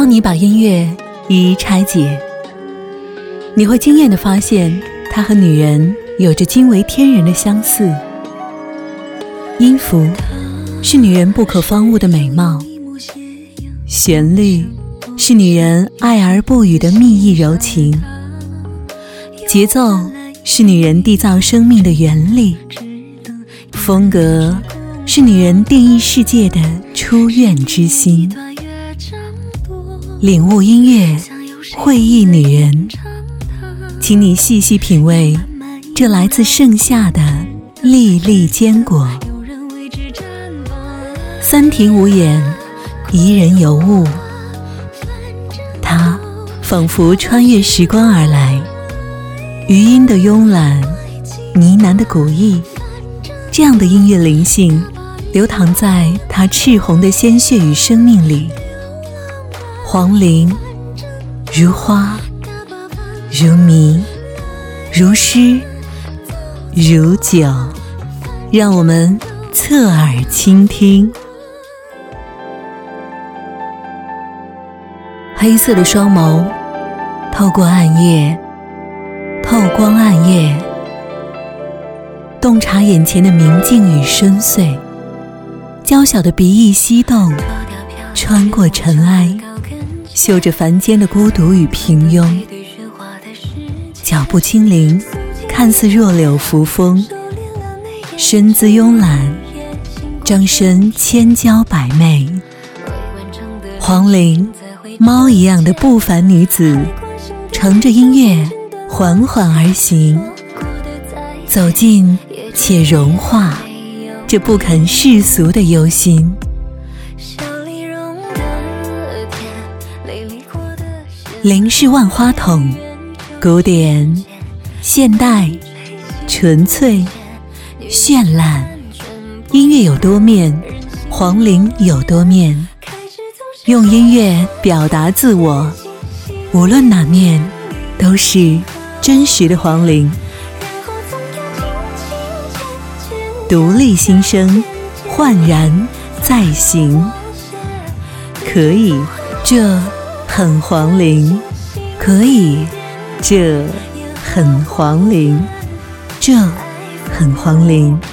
当你把音乐一一拆解，你会惊艳地发现它和女人有着惊为天人的相似。音符是女人不可方物的美貌，旋律是女人爱而不语的蜜意柔情，节奏是女人缔造生命的原力，风格是女人定义世界的出愿之心。领悟音乐，会意女人，请你细细品味这来自盛夏的粒粒坚果。三庭五眼，怡人尤物，它仿佛穿越时光而来，余音的慵懒，呢喃的古意，这样的音乐灵性流淌在它赤红的鲜血与生命里。黄龄如花，如迷，如诗，如酒，让我们侧耳倾听。黑色的双眸透过暗夜，透光暗夜，洞察眼前的明净与深邃。娇小的鼻翼翕动，穿过尘埃，嗅着凡间的孤独与平庸。脚步轻灵，看似弱柳扶风，身姿慵懒，张身千娇百媚。黄龄，猫一样的不凡女子，乘着音乐缓缓而行，走近且融化这不肯世俗的忧心。龄是万花筒，古典、现代、纯粹、绚烂。音乐有多面，黄龄有多面。用音乐表达自我，无论哪面，都是真实的黄龄。独立新生，焕然再行。可以，这很黄龄；可以，这很黄龄；这很黄龄。